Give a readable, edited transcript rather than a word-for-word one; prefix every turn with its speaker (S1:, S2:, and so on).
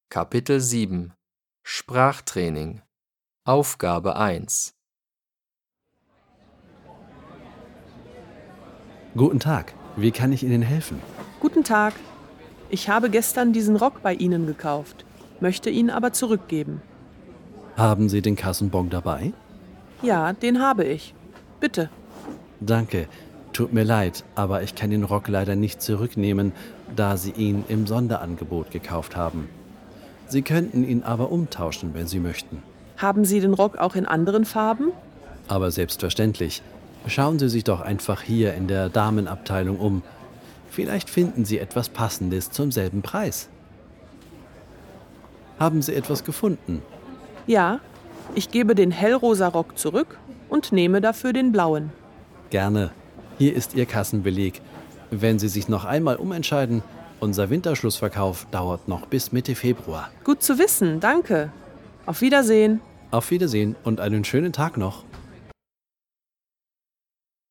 S1: Kapitel 7 Sprachtraining Aufgabe 1
S2: Guten Tag, wie kann ich Ihnen helfen?
S3: Guten Tag. Ich habe gestern diesen Rock bei Ihnen gekauft, möchte ihn aber zurückgeben.
S2: Haben Sie den Kassenbon dabei?
S3: Ja, den habe ich. Bitte.
S2: Danke. Tut mir leid, aber ich kann den Rock leider nicht zurücknehmen, da Sie ihn im Sonderangebot gekauft haben. Sie könnten ihn aber umtauschen, wenn Sie möchten.
S3: Haben Sie den Rock auch in anderen Farben?
S2: Aber selbstverständlich. Schauen Sie sich doch einfach hier in der Damenabteilung um. Vielleicht finden Sie etwas Passendes zum selben Preis. Haben Sie etwas gefunden?
S3: Ja, ich gebe den hellrosa Rock zurück und nehme dafür den blauen.
S2: Gerne. Hier ist Ihr Kassenbeleg. Wenn Sie sich noch einmal umentscheiden, unser Winterschlussverkauf dauert noch bis Mitte Februar.
S3: Gut zu wissen, danke. Auf Wiedersehen.
S2: Auf Wiedersehen und einen schönen Tag noch.